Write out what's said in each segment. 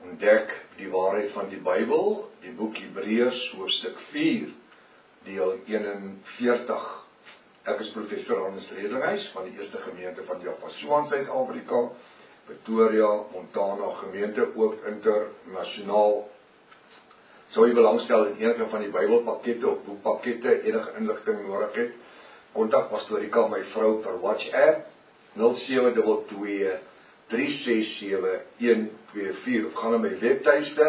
ontdek die waarheid van die Bybel, die boek Hebreërs, hoofstuk 4, deel 41. Ek is professor Hannes Redinghuis van die eerste gemeente van Jaffa Suid-Afrika, Pretoria, Montana gemeente, ook internasionaal. Sou jy belangstel in enige van die Bybelpakkette of boekpakkette, enige inligting nodig het, kontak Pastorika, my vrou, per WhatsApp 0722 367-124 of gaan na my webtuiste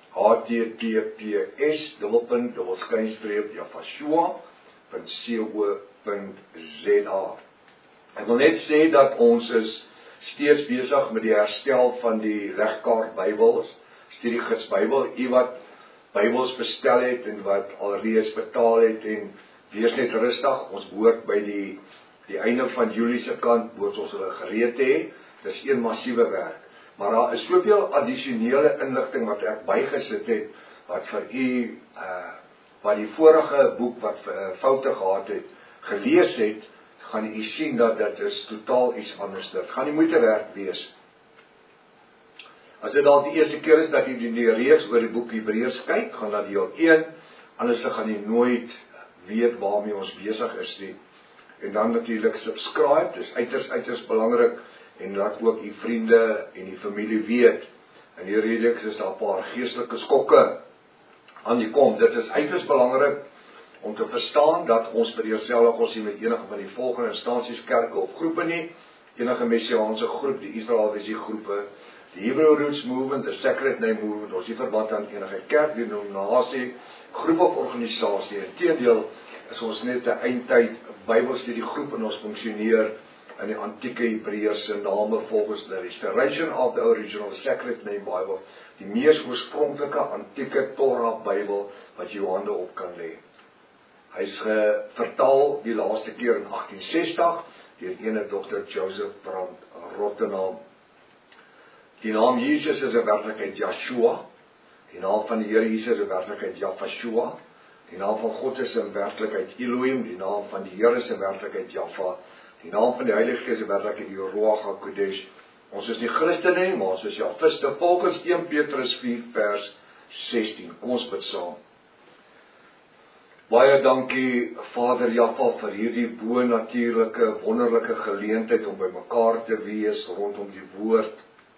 https://jafashua.co.za. Ek wil net sê dat ons is steeds besig met die herstel van die regkaart Bybels, studiegids Bybel, wat Bybels bestel het en wat alreeds betaal het, en wees net rustig, ons behoort by die einde van Julie se kant, behoort ons hulle gereed te hê. Dis een massiewe werk, maar daar is soveel addisionele inligting wat ek bygesit het, wat vir u, wat die vorige boek wat foute gehad het, gelees het, gaan u sien dat dit is totaal iets anders. Dit gaan nie moeite werd wees. As dit al die eerste keer is dat u die reeks oor die boek Hebreërs kyk, gaan dat deel 1, anders gaan u nooit weet waarmee ons besig is nie. En dan natuurlik subscribe, dis uiters belangrik, en laat ook die vriende en die familie weet. En die reeks is daar 'n paar geestelike skokke aan die kom. Dit is uiters belangrik om te verstaan dat ons by dieselfde ons nie met enige van die volgende instansies, kerke of groepe nie, enige messiaanse groep, die Israel Visie groepe, die Hebrew Roots Movement, the Sacred Name Movement, ons nie verband aan enige kerk, denominasie, groep of organisasie. Inteendeel is ons net 'n eindtyd Bybelstudie groep en ons funksioneer in die antieke Hebreëse name volgens the restoration of the original Sacred Name Bible, die mees oorspronklike antieke Torah Bybel wat jy hande op kan lê. Hy is vertaal die laaste keer in 1860 deur ene Dr. Joseph Brand Rotterdam. Die naam Jesus is in werklikheid Yeshua, die naam van die Here Jesus is in werklikheid Jafashua, die naam van God is in werklikheid Elohim, die naam van die Here is in werklikheid Jaffa, die naam van die Heilige Gees is werklik die Ruach HaKodesh. Ons is nie Christene nie, maar ons is Jafiste, volgens 1 Petrus 4 vers 16. Kom ons bid saam. Baie dankie, Vader Jaffa, vir hierdie bo-natuurlike, wonderlike geleentheid om by mekaar te wees rondom die woord.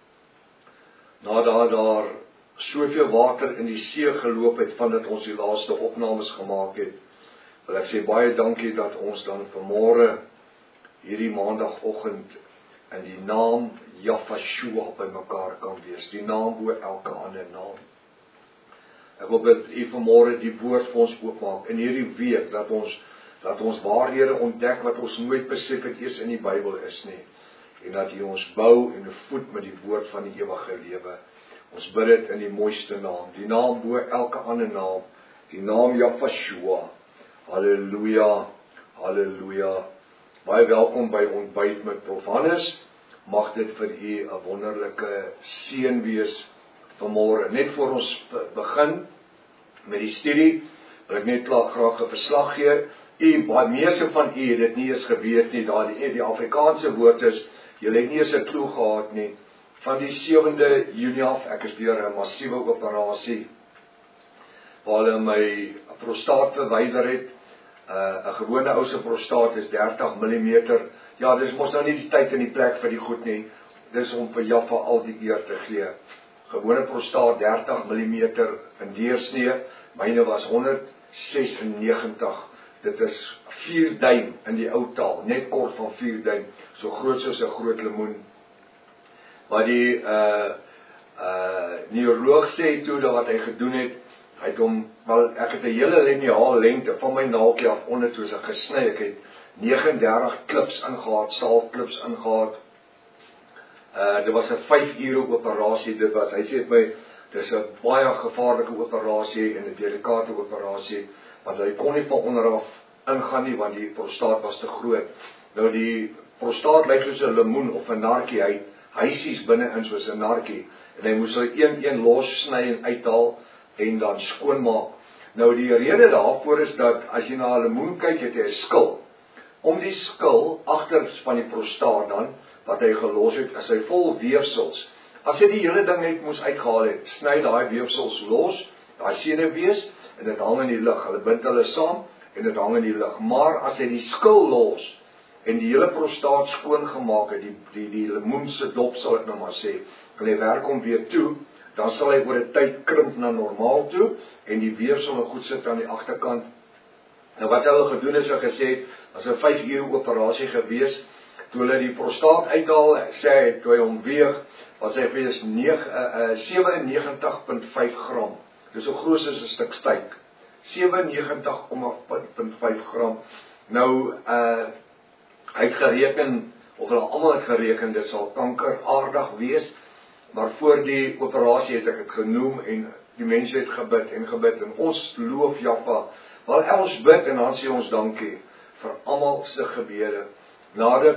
Nadat daar soveel water in die see geloop het, vandat ons die laaste opnames gemaak het, wil ek sê baie dankie dat ons dan vanmôre hierdie maandagoggend in die naam Jafashua by mekaar kan wees, die naam bo elke ander naam. Ek wil bid u vanmôre die woord vir ons oopmaak in hierdie week, dat ons waarhede ontdek wat ons nooit besef het eers in die Bybel is nie, en dat u ons bou en voed met die woord van die ewige lewe. Ons bid dit in die mooiste naam, die naam bo elke ander naam, die naam Jafashua. Halleluja, halleluja. Baie welkom by ontbyt met Prof. Hannes. Mag dit vir u 'n wonderlike seën wees vanmôre. Net voor ons begin met die studie, wil ek net graag 'n verslag gee. Meeste van u het dit nie eens geweet nie, die Afrikaanse woord is, julle het nie eens 'n klou gehad nie. Van die 7de Junie af, ek is deur 'n massiewe operasie, waar hulle my prostaat verwyder het. 'n gewone ou se prostaat is 30 mm. Ja, dis mos nou nie die tyd en die plek vir die goed nie. Dis om vir Jaffa al die eer te gee. Gewone prostaat 30 mm in deursnee. Myne was 196. Dit is 4 duim in die ou taal, net kort van 4 duim, so groot soos 'n groot lemoen. Wat die neuroloog sê toe dat wat hy gedoen het, hy het hom, wel ek het 'n hele liniaal lengte van my naaltjie af onder toe sy gesny. Ek het 39 klips ingehaat, saalklips ingehaat. Dit was 'n 5 ure operasie. Hy sê my, dis 'n baie gevaarlike operasie en 'n delikate operasie, want hy kon nie van onderaf ingaan nie, want die prostaat was te groot. Nou die prostaat lyk soos 'n lemoen of 'n narkie, hy huisies binne-in soos 'n narkie, en hy moes hy een los sny en uithaal en dan skoonmaak. Nou die rede daarvoor is dat as jy na 'n lemoen kyk, het hy 'n skil. Om die skil agter van die prostaat dan wat hy gelos het, is hy vol weefsels. As jy die hele ding net moes uitgehaal het, sny daai weefsels los, daai senuwees, en dit hang in die lug. Hulle bind hulle saam en dit hang in die lug. Maar as jy die skil los en die hele prostaat skoongemaak het, die lemoense dop sal ek nou maar sê, en hy werk hom weer toe, dan sal hy oor 'n tyd krimp na normaal toe en die weefsel nog goed sit aan die agterkant. Nou wat hulle gedoen het, so gesê het, as 'n 5 uur operasie gewees, toe hulle die prostaat uithaal, sê hy, toe hy hom weeg, was hy wees 97,5 gram. Dis so groot as 'n stuk styk. 97,5 gram. Nou, hy het gereken, of hulle almal het gereken, dit sal kankeraardig wees, maar voor die operasie het ek het genoem, en die mense het gebid, en ons loof Jaffa, wel ons bid, en dan sê ons dankie, vir almal se gebede. Nadat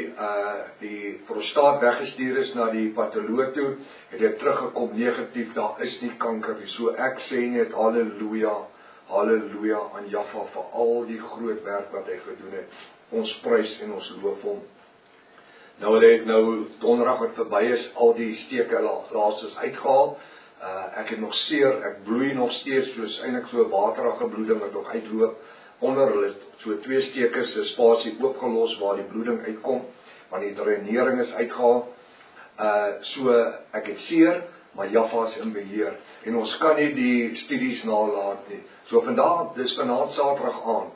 die prostaat weggestuur is na die patoloog toe, het hy teruggekom negatief, daar is nie kanker nie. So ek sê net halleluja, halleluja aan Jaffa vir al die groot werk wat hy gedoen het. Ons prys en ons loof hom. Nou hulle het nou donderdag wat verby is, al die steke laas is uitgehaal. Ek het nog seer, ek bloei nog steeds, soos eintlik so 'n waterige bloeding wat nog uitloop. Onder hulle so 2 stekers se spasie oopgelos waar die bloeding uitkom, want die drainering is uitgehaal. So ek het seer, maar Jaffa is in beheer. En ons kan nie die studies nalat nie. So vandag, dis vanaand Saterdag aand.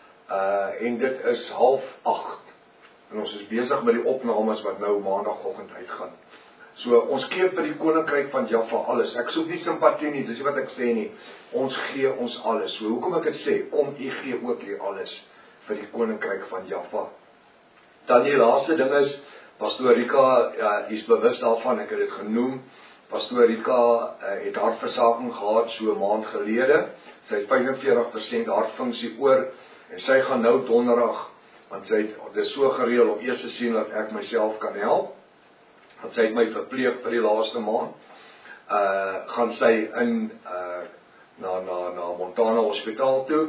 En dit is 7:30. En ons is besig met die opnames wat nou maandagoggend uitgaan. So ons gee vir die koninkryk van Jaffa alles. Ek soek nie simpatie nie, dis nie wat ek sê nie. Ons gee ons alles. So hoekom ek dit sê, kom u gee ook hier alles vir die koninkryk van Jaffa. Dan die laaste ding is, Pastoor Rika is bewus daarvan, ek het dit genoem. Pastoor Rika het hartversaging gehad so 'n maand gelede. Sy het 45% hartfunksie oor, en sy gaan nou donderdag, want dit is so gereël om eers te sien dat ek myself kan help. Want sy het my verpleeg vir die laaste maand. Gaan sy in na Montana Hospitaal toe.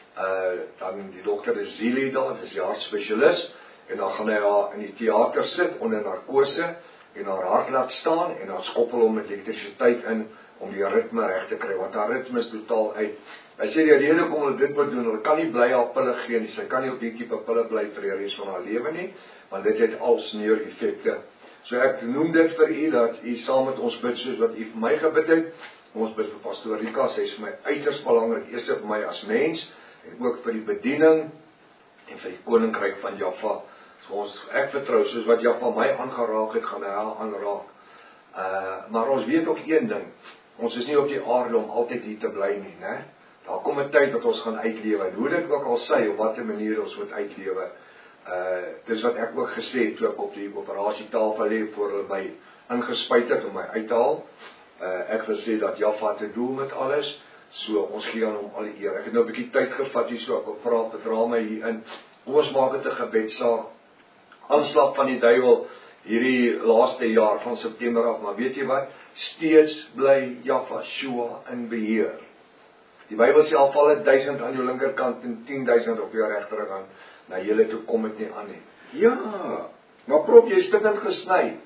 Dan die dokter is Zili daar, dis die hartspesialis, en dan gaan hy haar in die teater sit onder narkose en haar hart laat staan en dan skoppel hom met elektrisiteit in om die ritme reg te kry, want haar ritme is totaal uit. Hy sê die rede hoekom hulle dit moet doen, hulle kan nie bly haar pille gee nie, sy kan nie op die tipe pille bly vir die res van haar lewe nie, want dit het al sneureffekte. So ek noem dit vir u dat u saam met ons bid soos wat u vir my gebid het. Ons bid vir Pastoor Rika, sy is vir my uiters belangrik, eers vir my as mens en ook vir die bediening en vir die koninkryk van Jaffa. So ek vertrou, soos wat Jaffa my aangeraak het, gaan hy haar aanraak. Maar ons weet ook een ding, ons is nie op die aarde om altyd hier te bly nie, né? Daar kom 'n tyd dat ons gaan uitlewe, en hoe dit ook al sê, op watter manier ons moet uitlewe. Dis wat ek ook gesê het, toe ek op die operasietafel lê, voor hulle my ingespuit het om my uit te haal. Ek gesê dat Jaffa te doel met alles, so ons gee aan hom al die eer. Ek het nou 'n bietjie tyd gevat hier, so ek wil vra, verdra my hier in. Ons maak dit 'n gebedsaak. Aanslag van die duiwel hierdie laaste jaar van September af, maar weet jy wat? Steeds bly Jaffa Shua in beheer. Die Bybel sê al val 1000 aan jou linkerkant en 10.000 op jou regterkant, na julle toe kom dit nie aan nie. Ja, maar prop, jy is stikkend gesny.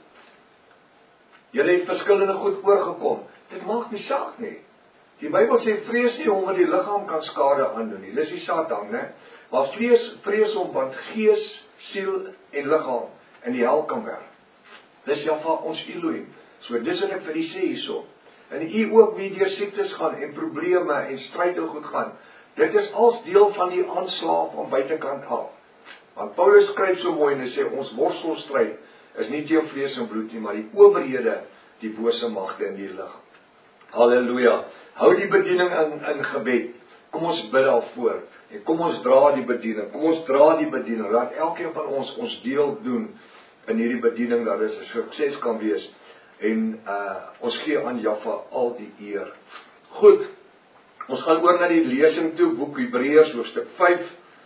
Julle het verskillende goed oorgekom. Dit maak nie saak nie. Die Bybel sê vrees nie omdat die liggaam kan skade aandoen nie. Dis die Satan, né? Maar vrees om want gees, siel en liggaam in die hel kan werk. Dis Jaffa ons Elohim. So dis wat ek vir u sê hierso. En u ook wie deur siektes gaan en probleme en struikelgoed gaan. Dit is als deel van die aanslag van buitekant af. Want Paulus skryf so mooi en hy sê ons worstelstryd is nie teen vlees en bloed nie, maar die owerhede, die bose magte in die lig. Halleluja. Hou die bediening in gebed. Kom ons bid daarvoor. En kom ons dra die bediening. Kom ons dra die bediening. Laat elkeen van ons deel doen in hierdie bediening, dat dit 'n sukses kan wees. En ons gee aan Jaffa al die eer. Goed. Ons gaan oor na die lesing toe, boek Hebreërs hoofstuk 5.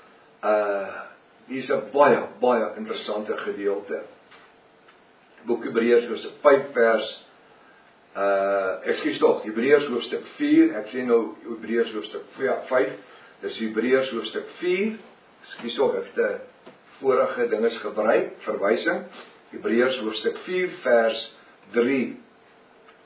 Hier is 'n baie interessante gedeelte. Boek Hebreërs hoofstuk 5 vers Hebreërs hoofstuk 4, ek sê nou Hebreërs hoofstuk 5, dis Hebreërs hoofstuk 4, ek het vorige dinges gebruik, verwysing, Hebreërs hoofstuk 4 vers 3,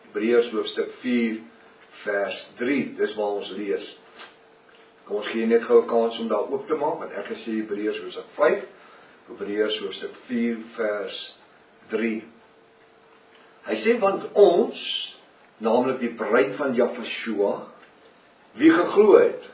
Hebreërs hoofstuk 4 vers 3, dis waar ons lees. Kom ons gee net gou 'n kans om daar oop te maak, want ek gesê Hebreërs hoofstuk 5, Hebreërs hoofstuk 4 vers 3. Hy sê, want ons, naamlik die bruid van Jahweh, wie geglo het,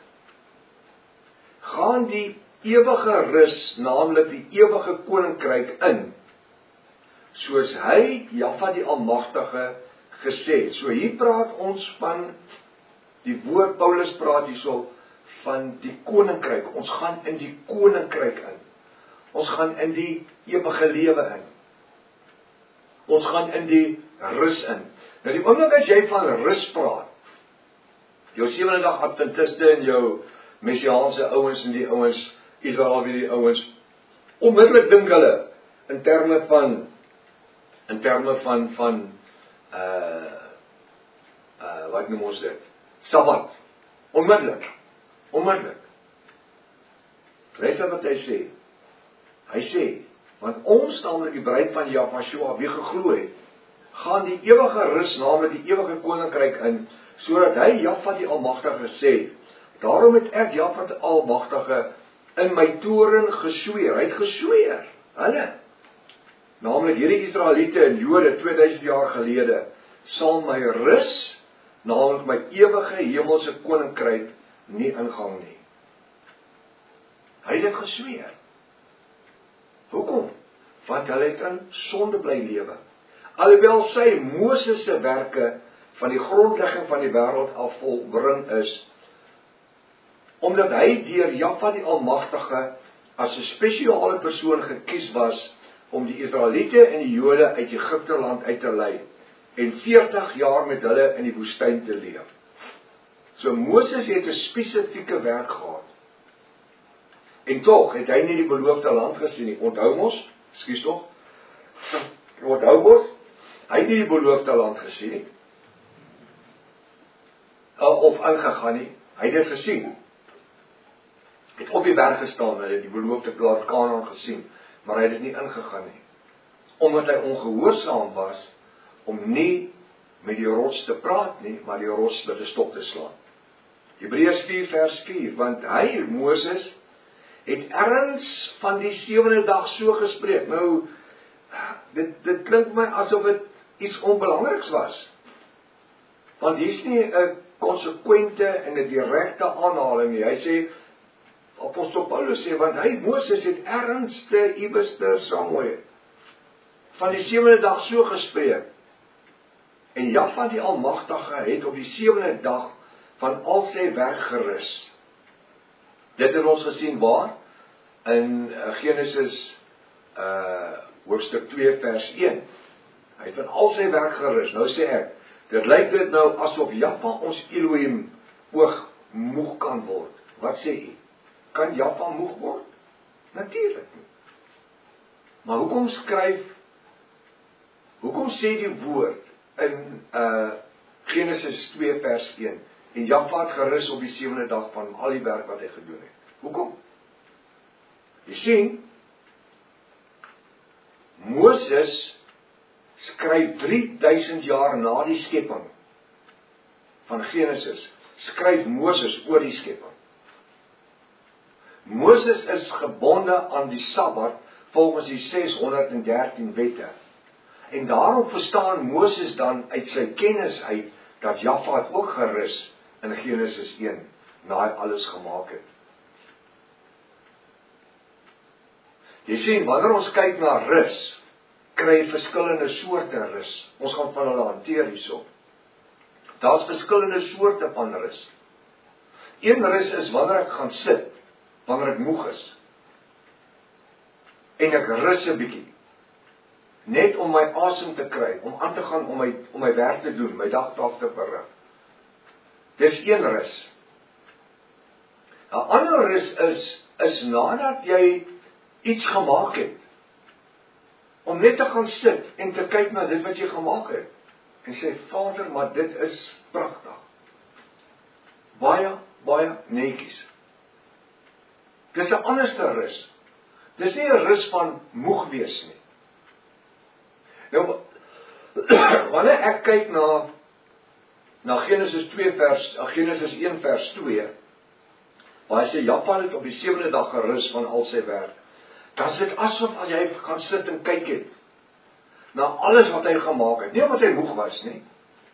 gaan die ewige rus, naamlik die ewige koninkryk in, soos hy, Jahwe die Almagtige, gesê. So hier praat ons van, die woord Paulus praat hierso, van die koninkryk. Ons gaan in die koninkryk in. Ons gaan in die ewige lewe in. Ons gaan in die rus in. Nou die oomblik as jy van rus praat, jou 7de dag Adventiste en jou Messiaanse ouens en die ouens, Israel wie die ouens, onmiddellik dink hulle, in terme van wat noem ons dit? Sabbat. Onmiddellik. Luister wat hy sê. Hy sê, want ons, naamlik die bruid van Jahweh, wie geglo het, gaan die ewige rus, naamlik die ewige koninkryk in, sodat hy, Jahwe die Almagtige, sê, daarom het ek, Jahwe die Almagtige, in my toren gesweer. Hy het gesweer, hulle, naamlik hierdie Israeliete en Jode 2000 jaar gelede, sal my rus, naamlik my ewige hemelse koninkryk, nie ingang nie. Hy het dit gesweer. Hoekom? Want hulle het in sonde bly lewe. Alhoewel sy Moses se werke van die grondlegging van die wêreld af volbring is, omdat hy deur Jahwe die Almagtige as 'n spesiale persoon gekies was om die Israeliete en die Jode uit Egipte land uit te lei en 40 jaar met hulle in die woestyn te leef. So Moses het 'n spesifieke werk gehad. En tog het hy nie die beloofde land gesien nie. Onthou mos, hy het nie die beloofde land gesien nie. Of ingegaan nie. Hy het dit gesien. Het op die berg gestaan, hy het die beloofde land Kanaan gesien, maar hy het dit nie ingegaan nie. Omdat hy ongehoorsaam was om nie met die rots te praat nie, maar die rots met 'n stok te slaan. Hebreërs 4 vers 4, want hy, Moses, het erns van die 7de dag so gespreek. Nou, dit klink my asof dit iets onbelangriks was. Want hier is nie 'n konsekwente en 'n direkte aanhaling nie. Hy sê, Apostel Paulus sê, want hy, Moses, het erns te iewester somewhere van die 7de dag so gespreek. En Jahwe die Almagtige het op die 7de dag van al sy werk gerus. Dit het ons gesien waar? In Genesis hoofstuk 2 vers 1. Hy het van al sy werk gerus. Nou sê ek, dit lyk dit nou asof Jahwe ons Elohim ook moeg kan word. Wat sê u? Kan Jahwe moeg word? Natuurlik nie. Maar hoekom sê die woord in Genesis 2 vers 1, en Jahwe het gerus op die 7de dag van al die werk wat hy gedoen het? Hoekom? Jy sien, Moses skryf 3000 jaar na die skepping van Genesis, skryf Moses oor die skepping. Moses is gebonde aan die Sabbat volgens die 613 wette. En daarom verstaan Moses dan uit sy kennis uit dat Jahwe het ook gerus in Genesis 1 na hy alles gemaak het. Jy sien, wanneer ons kyk na rus, kry verskillende soorte rus. Ons gaan van hulle hanteer hierso. Daar's verskillende soorte van rus. Een rus is wanneer ek gaan sit, wanneer ek moeg is. En ek rus 'n bietjie. Net om my asem te kry, om aan te gaan om my werk te doen, my dagtaak te verrig. Dis een rus. 'n Ander rus is nadat jy iets gemaak het, om net te gaan sit en te kyk na dit wat jy gemaak het, en sê, Vader, maar dit is pragtig. Baie netjies. Dis 'n anderste rus. Dis nie 'n rus van moeg wees nie. Nou, wanneer ek kyk na na Genesis 1 vers 2, waar hy sê, Jaffa het op die 7de dag gerus van al sy werk, dan is dit asof as jy gaan sit en kyk het, na alles wat hy gemaak het, nie wat hy moeg was nie,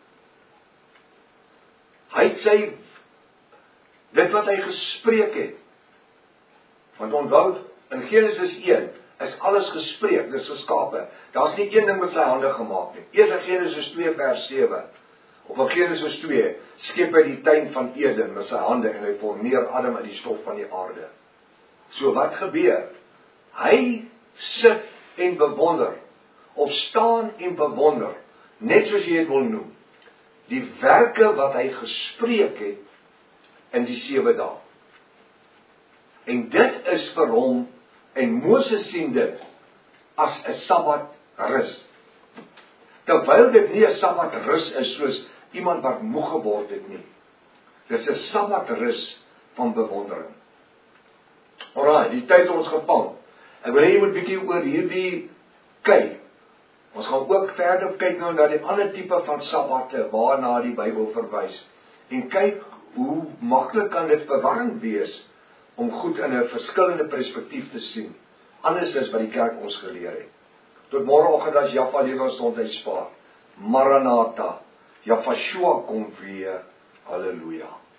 hy het dit wat hy gespreek het, want onthou, in Genesis 1, is alles gespreek, dis geskape, daar is nie een ding met sy hande gemaak nie, eers in Genesis 2 vers 7, of in Genesis 2, skep hy die tuin van Eden met sy hande, en hy formeer Adam uit die stof van die aarde. So wat gebeur? Hy sit en bewonder, of staan en bewonder, net soos jy het wil noem, die werke wat hy gespreek het, in die 7 dae. En dit is vir hom, en Moses sien dit, as 'n Sabbat rus. Terwyl dit nie 'n Sabbat rus is, soos iemand wat moeg geword het nie. Dis 'n Sabbat rus van bewondering. Alraai, die tyd het ons gevang. Ek wil hê jy moet bietjie oor hierdie kyk. Ons gaan ook verder kyk nou na die ander tipe van Sabbatte, waarna die Bybel verwys. En kyk, hoe maklik kan dit verwarrend wees, om goed in 'n verskillende perspektief te sien. Anders is wat die kerk ons geleer het. Tot môreoggend as Jaffa lewe ons gesondheid spaar. Maranatha. Jafashua kom weer. Halleluja.